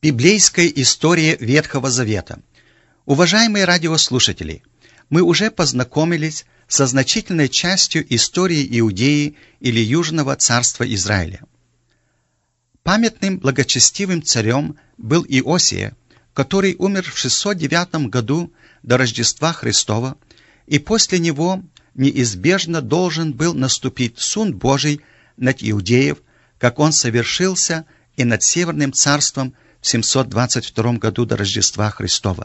Библейская история Ветхого Завета. Уважаемые радиослушатели, мы уже познакомились со значительной частью истории Иудеи или Южного царства Израиля. Памятным благочестивым царем был Иосия, который умер в 609 году до Рождества Христова, и после него неизбежно должен был наступить суд Божий над Иудеев, как он совершился и над Северным царством в 722 году до Рождества Христова.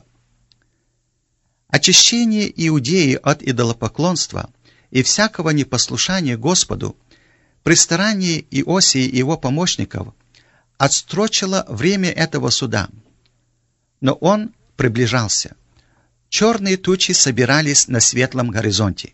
Очищение Иудеи от идолопоклонства и всякого непослушания Господу при старании Иосии и его помощников отстрочило время этого суда. Но он приближался. Черные тучи собирались на светлом горизонте.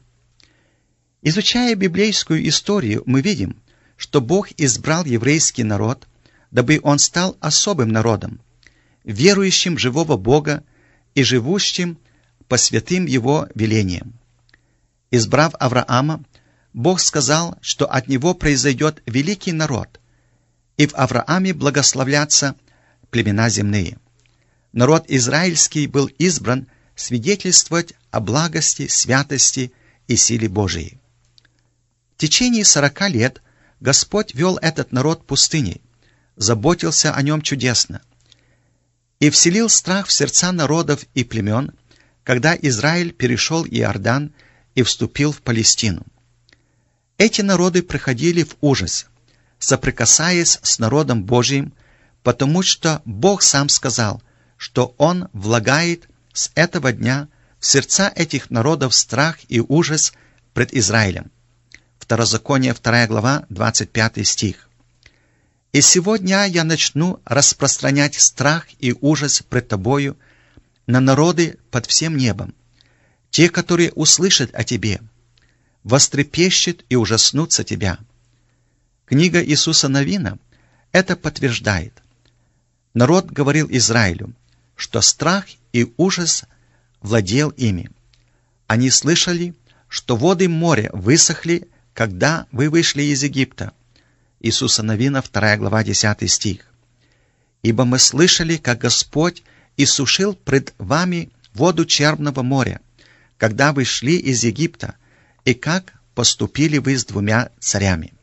Изучая библейскую историю, мы видим, что Бог избрал еврейский народ, дабы он стал особым народом, верующим в живого Бога и живущим по святым Его велениям. Избрав Авраама, Бог сказал, что от него произойдет великий народ, и в Аврааме благословлятся племена земные. Народ израильский был избран свидетельствовать о благости, святости и силе Божией. В течение 40 лет Господь вел этот народ пустыней, заботился о нем чудесно и вселил страх в сердца народов и племен, когда Израиль перешел Иордан и вступил в Палестину. Эти народы приходили в ужас, соприкасаясь с народом Божиим, потому что Бог сам сказал, что Он влагает с этого дня в сердца этих народов страх и ужас пред Израилем. Второзаконие, 2 глава, 25 стих. «И сегодня я начну распространять страх и ужас пред тобою на народы под всем небом, те, которые услышат о тебе, вострепещут и ужаснутся тебя». Книга Иисуса Навина это подтверждает. Народ говорил Израилю, что страх и ужас владел ими. Они слышали, что воды моря высохли, когда вы вышли из Египта. Иисуса Навина, 2 глава, 10 стих. «Ибо мы слышали, как Господь иссушил пред вами воду Черного моря, когда вы шли из Египта, и как поступили вы с 2 царями».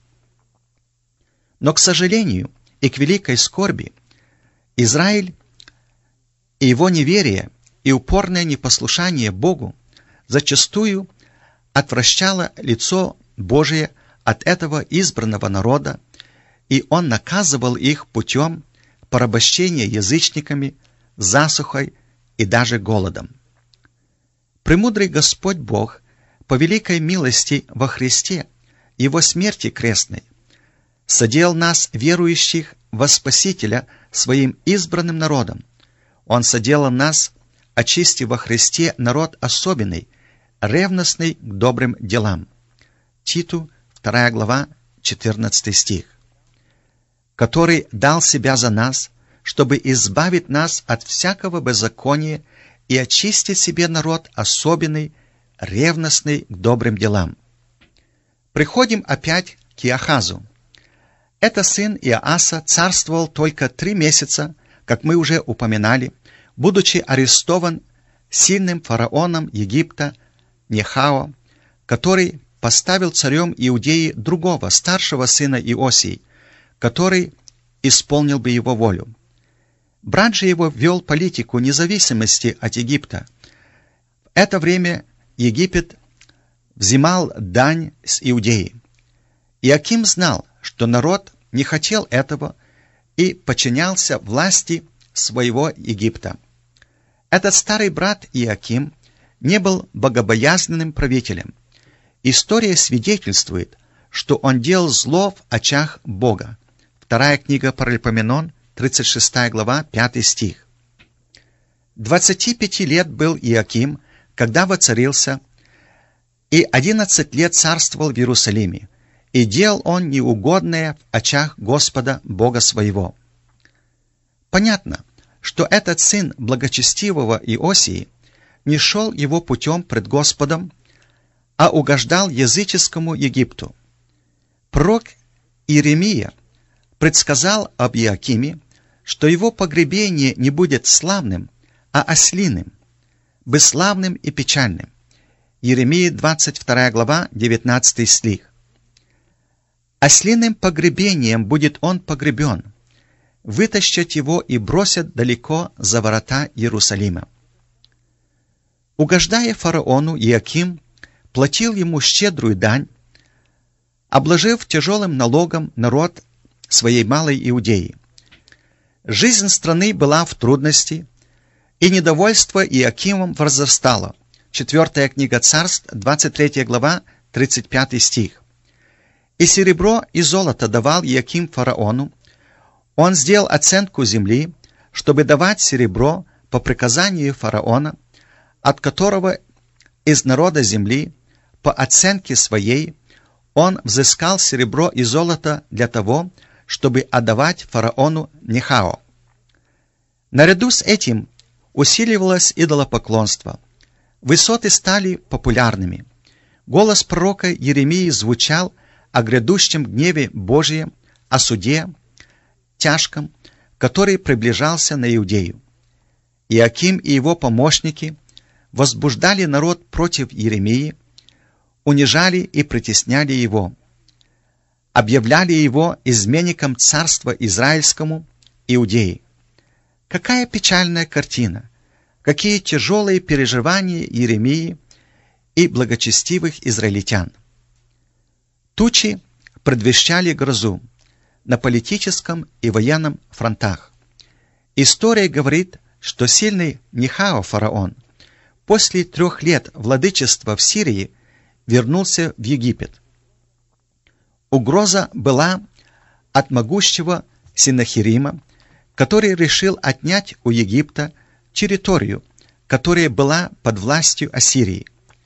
Но, к сожалению, и к великой скорби, Израиль и его неверие и упорное непослушание Богу зачастую отвращало лицо Божие от этого избранного народа, и Он наказывал их путем порабощения язычниками, засухой и даже голодом. Премудрый Господь Бог, по великой милости во Христе, Его смерти крестной, соделал нас, верующих во Спасителя, Своим избранным народом. Он соделал нас, очистив во Христе народ особенный, ревностный к добрым делам. Титу, 2 глава, 14 стих. «Который дал себя за нас, чтобы избавить нас от всякого беззакония и очистить себе народ особенный, ревностный к добрым делам». Приходим опять к Иохазу. Это сын Иоаса царствовал только 3 месяца, как мы уже упоминали, будучи арестован сильным фараоном Египта Нехао, который поставил царем Иудеи другого, старшего сына Иосии, который исполнил бы его волю. Брат же его вел политику независимости от Египта. В это время Египет взимал дань с Иудеи. Иаким знал, что народ не хотел этого и подчинялся власти своего Египта. Этот старый брат Иаким не был богобоязненным правителем. История свидетельствует, что он делал зло в очах Бога. 2 книга Паралипоменон, 36 глава, 5 стих. 25 лет был Иаким, когда воцарился, и 11 лет царствовал в Иерусалиме, и делал он неугодное в очах Господа Бога своего. Понятно, что этот сын благочестивого Иосии не шел его путем пред Господом, а угождал языческому Египту. Пророк Иеремия предсказал об Иакиме, что его погребение не будет славным, а ослиным, бесславным и печальным. Иеремия 22 глава, 19 стих. Ослиным погребением будет он погребен, вытащат его и бросят далеко за ворота Иерусалима. Угождая фараону, Иоаким платил ему щедрую дань, обложив тяжелым налогом народ своей малой Иудеи. Жизнь страны была в трудности, и недовольство Иоакимом возрастало. 4 книга Царств, 23 глава, 35 стих. «И серебро, и золото давал Иоаким фараону. Он сделал оценку земли, чтобы давать серебро по приказанию фараона, от которого из народа земли, по оценке своей, он взыскал серебро и золото для того, чтобы отдавать фараону Нехао. Наряду с этим усиливалось идолопоклонство. Высоты стали популярными. Голос пророка Иеремии звучал о грядущем гневе Божьем, о суде тяжком, который приближался на Иудею. Иоаким и его помощники возбуждали народ против Иеремии, унижали и притесняли его, объявляли его изменником царства Израильскому, Иудеи. Какая печальная картина! Какие тяжелые переживания Иеремии и благочестивых израильтян! Тучи предвещали грозу на политическом и военном фронтах. История говорит, что сильный Нехао фараон после 3 лет владычества в Сирии вернулся в Египет. Угроза была от могущего Сеннахерима, который решил отнять у Египта территорию, которая была под властью Ассирии.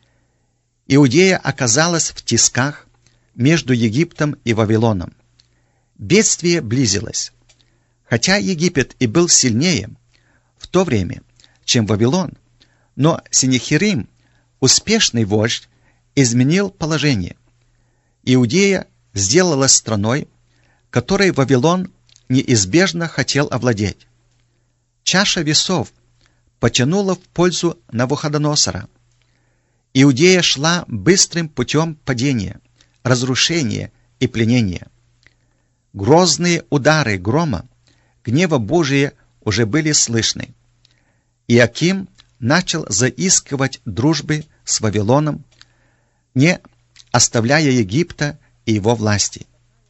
Иудея оказалась в тисках между Египтом и Вавилоном. Бедствие близилось. Хотя Египет и был сильнее в то время, чем Вавилон, но Сеннахерим, успешный вождь, изменил положение. Иудея сделалась страной, которой Вавилон неизбежно хотел овладеть. Чаша весов потянула в пользу Навуходоносора. Иудея шла быстрым путем падения, разрушения и пленения. Грозные удары грома, гнева Божия уже были слышны. Иоаким начал заискивать дружбы с Вавилоном, не оставляя Египта и его власти.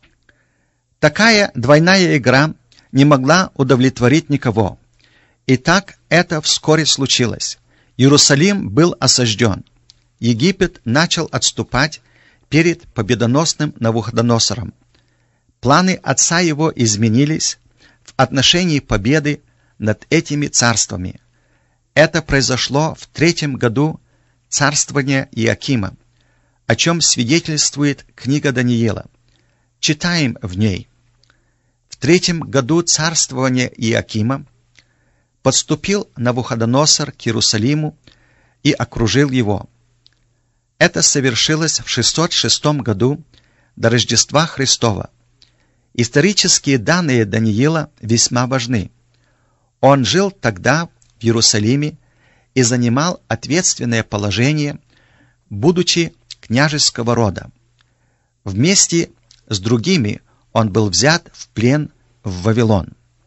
Такая двойная игра не могла удовлетворить никого. И так это вскоре случилось. Иерусалим был осажден. Египет начал отступать перед победоносным Навуходоносором. Планы отца его изменились в отношении победы над этими царствами. Это произошло в 3-м году царствования Иоакима, о чем свидетельствует книга Даниила. Читаем в ней. В 3-м году царствования Иоакима подступил Навуходоносор к Иерусалиму и окружил его. Это совершилось в 606 году до Рождества Христова. Исторические данные Даниила весьма важны. Он жил тогда в Иерусалиме и занимал ответственное положение, будучи княжеского рода. Вместе с другими он был взят в плен в Вавилон.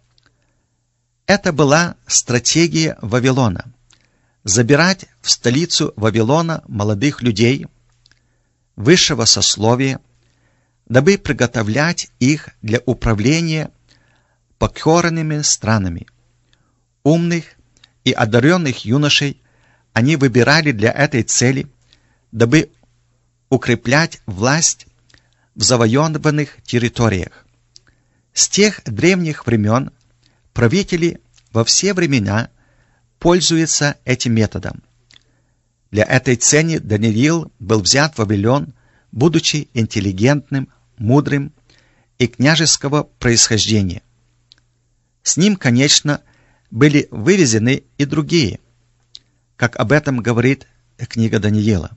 Это была стратегия Вавилона – забирать в столицу Вавилона молодых людей высшего сословия, дабы приготовлять их для управления покоренными странами. Умных и одаренных юношей они выбирали для этой цели, дабы укреплять власть в завоеванных территориях. С тех древних времен правители во все времена пользуются этим методом. Для этой цели Даниил был взят в Вавилон, будучи интеллигентным, мудрым и княжеского происхождения. С ним, конечно, были вывезены и другие, как об этом говорит книга Даниила.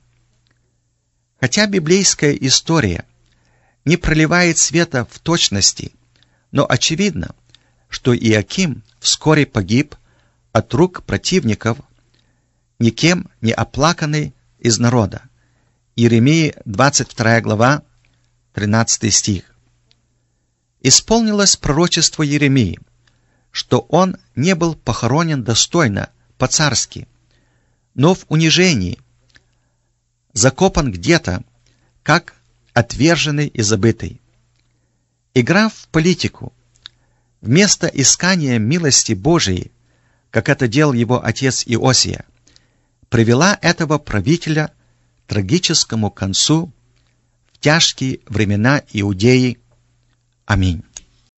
Хотя библейская история не проливает света в точности, но очевидно, что Иоаким вскоре погиб от рук противников, никем не оплаканный из народа. Иеремии 22 глава, 13 стих. Исполнилось пророчество Иеремии, что он не был похоронен достойно, по-царски, но в унижении, закопан где-то, как отверженный и забытый. Играв в политику, вместо искания милости Божией, как это делал его отец Иосия, привела этого правителя к трагическому концу в тяжкие времена Иудеи. Аминь.